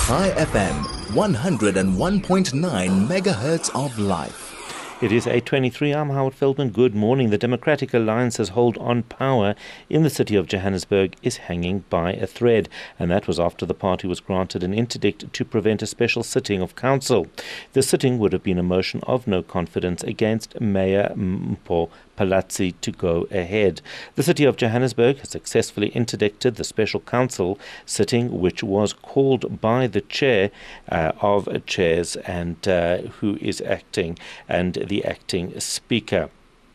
High FM, 101.9 megahertz of life. It is 8:23. I'm Howard Feldman. Good morning. The Democratic Alliance's hold on power in the city of Johannesburg is hanging by a thread, and that was after the party was granted an interdict to prevent a special sitting of council. The sitting would have been a motion of no confidence against Mayor Mpho Phalatse to go ahead. The city of Johannesburg has successfully interdicted the special council sitting, which was called by the chair of chairs and who is acting, and the acting speaker.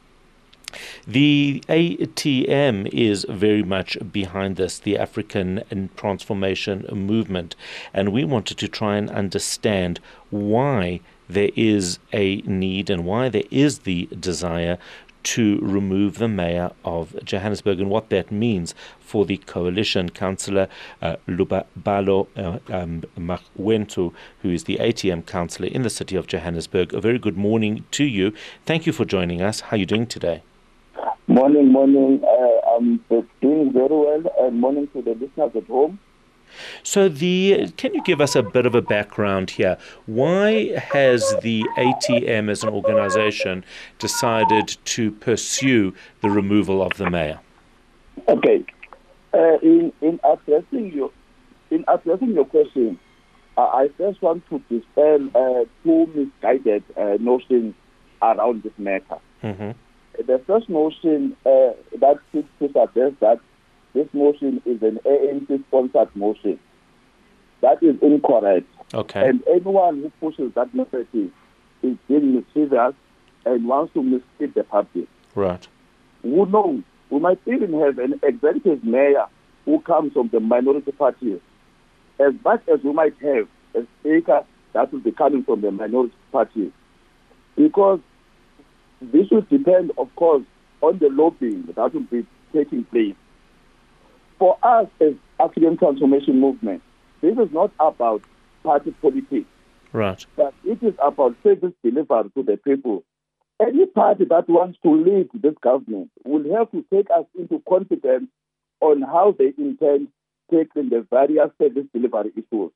The ATM is very much behind this, the African Transformation Movement, and we wanted to try and understand why there is a need and why there is the desire to remove the mayor of Johannesburg and what that means for the coalition. Councillor Lubabalo Makwethu, who is the ATM councillor in the city of Johannesburg. A very good morning to you. Thank you for joining us. How are you doing today? Morning. I'm doing very well, and morning to the listeners at home. So can you give us a bit of a background here? Why has the ATM as an organization decided to pursue the removal of the mayor? Okay. In addressing your question, I first want to dispel two misguided notions around this matter. Mm-hmm. The first notion that seeks to suggest that this motion is an ANC-sponsored motion. That is incorrect. Okay. And anyone who pushes that narrative is being mischievous and wants to mislead the public. Right. Who knows? We might even have an executive mayor who comes from the minority party. As much as we might have a speaker that will be coming from the minority party. Because this will depend, of course, on the lobbying that will be taking place. For us as African Transformation Movement, this is not about party politics. Right. But it is about service delivery to the people. Any party that wants to lead this government will have to take us into confidence on how they intend tackling the various service delivery issues.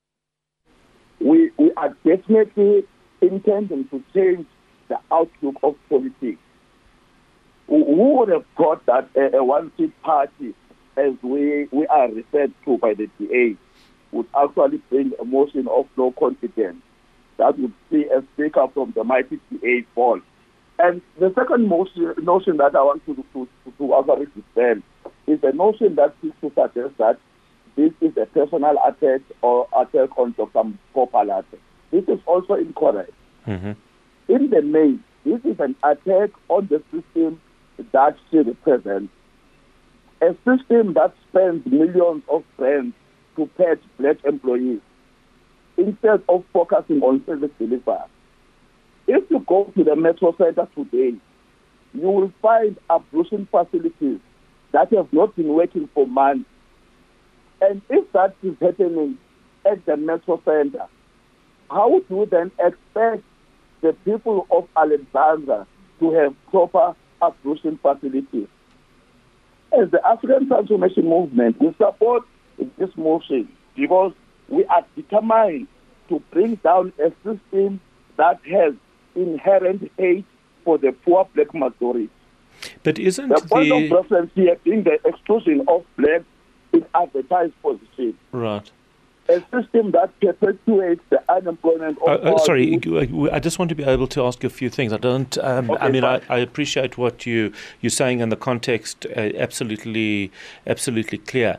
We are definitely intending to change the outlook of politics. Who would have thought that a one-seat party, as we are referred to by the DA, would actually bring a motion of no confidence that would see a speaker from the mighty DA fall? And the second notion that I want to actually dispel is a notion that seems to suggest that this is a personal attack or attack on Dr. Mpho Phalatse. This is also incorrect. Mm-hmm. In the main, this is an attack on the system that she represents. A system that spends millions of rands to pay black employees instead of focusing on service delivery. If you go to the Metro Center today, you will find abortion facilities that have not been working for months. And if that is happening at the Metro Center, how do you then expect the people of Alexandra to have proper abortion facilities? As the African Transformation Movement, we support this motion because we are determined to bring down a system that has inherent hate for the poor black majority. But isn't the point of reference here being the exclusion of blacks in advertised position? Right. A system that perpetuates the unemployment of sorry, I just want to be able to ask you a few things. I don't. I appreciate what you're saying, and the context absolutely clear.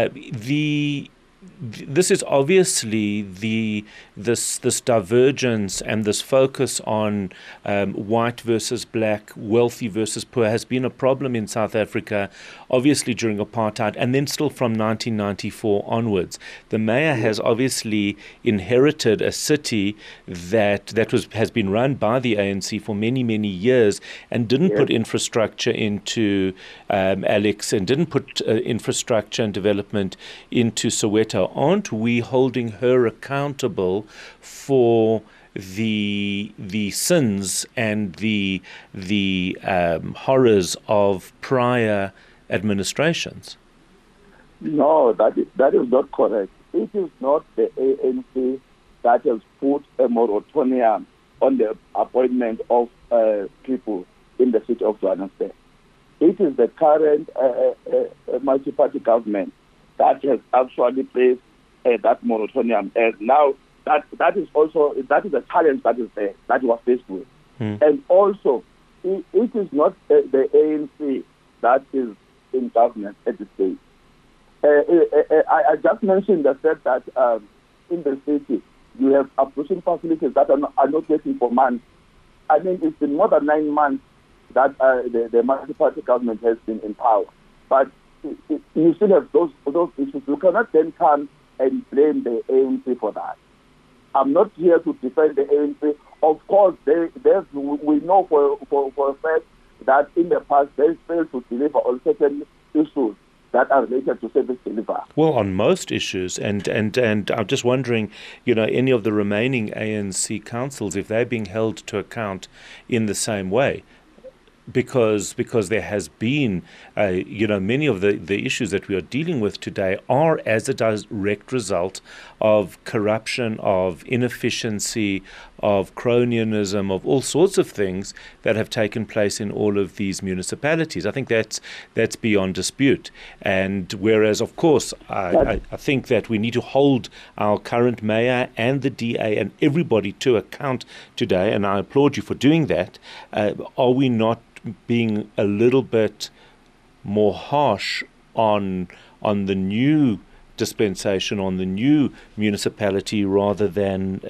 This is obviously this divergence and this focus on white versus black, wealthy versus poor has been a problem in South Africa, obviously during apartheid, and then still from 1994 onwards. The mayor has obviously inherited a city that has been run by the ANC for many years and didn't put infrastructure into Alex and didn't put infrastructure and development into Soweto. Aren't we holding her accountable for the sins and the horrors of prior administrations? No, that is not correct. it is not the ANC that has put a moratorium on the appointment of people in the city of Johannesburg. It is the current multi-party government that has actually placed that moratorium. And now that is a challenge that is there, that we are faced with. And also, it is not the ANC that is in government at this stage. I just mentioned the fact that in the city, you have abortion facilities that are not waiting for months. I mean, it's been more than 9 months that the multi-party government has been in power. But you still have those issues. You cannot then come and blame the ANC for that. I'm not here to defend the ANC. Of course, we know for a fact that in the past they failed to deliver on certain issues that are related to service delivery. Well, on most issues, and I'm just wondering, any of the remaining ANC councils, if they're being held to account in the same way. Because there has been, many of the issues that we are dealing with today are as a direct result of corruption, of inefficiency, of cronyism, of all sorts of things that have taken place in all of these municipalities. I think that's beyond dispute. And whereas, of course, I think that we need to hold our current mayor and the DA and everybody to account today, and I applaud you for doing that. Are we not being a little bit more harsh on the new dispensation, on the new municipality, rather than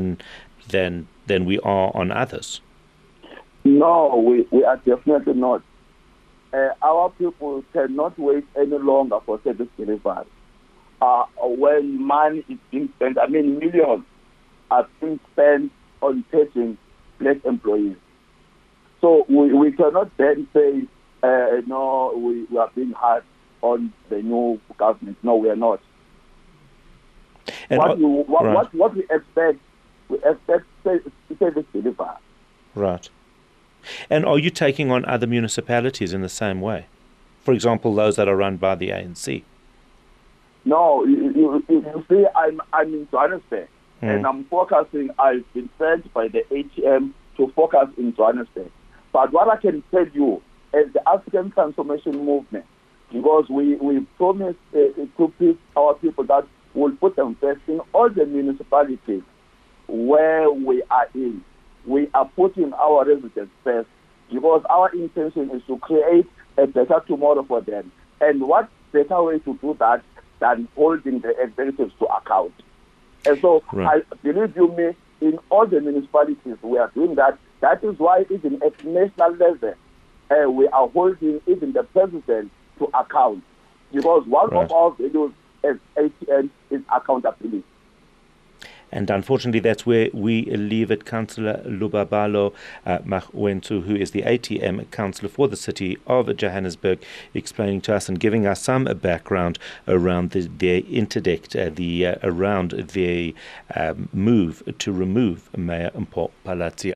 we are on others? No, we are definitely not. Our people cannot wait any longer for service delivery. When money is being spent, millions are being spent on paying black employees. So we cannot then say, no, we are being hard on the new government. No, we are not. And what we expect service delivery. Right. And are you taking on other municipalities in the same way? For example, those that are run by the ANC? No, you see, I'm in Johannesburg, and I'm focusing. I've been sent by the ATM to focus in Johannesburg. But what I can tell you, as the African Transformation Movement, because we promised to our people that we'll put them first in all the municipalities where we are in. We are putting our residents first because our intention is to create a better tomorrow for them. And what better way to do that than holding the executives to account? And so, I believe you me, in all the municipalities we are doing that. That is why even at national level, we are holding even the president to account. Because one of our values as ATN is accountability. And unfortunately, that's where we leave it. Councillor Lubabalo Magwentu, who is the ATM councillor for the city of Johannesburg, explaining to us and giving us some background around their interdict, around their move to remove Mayor Mpho Phalatse.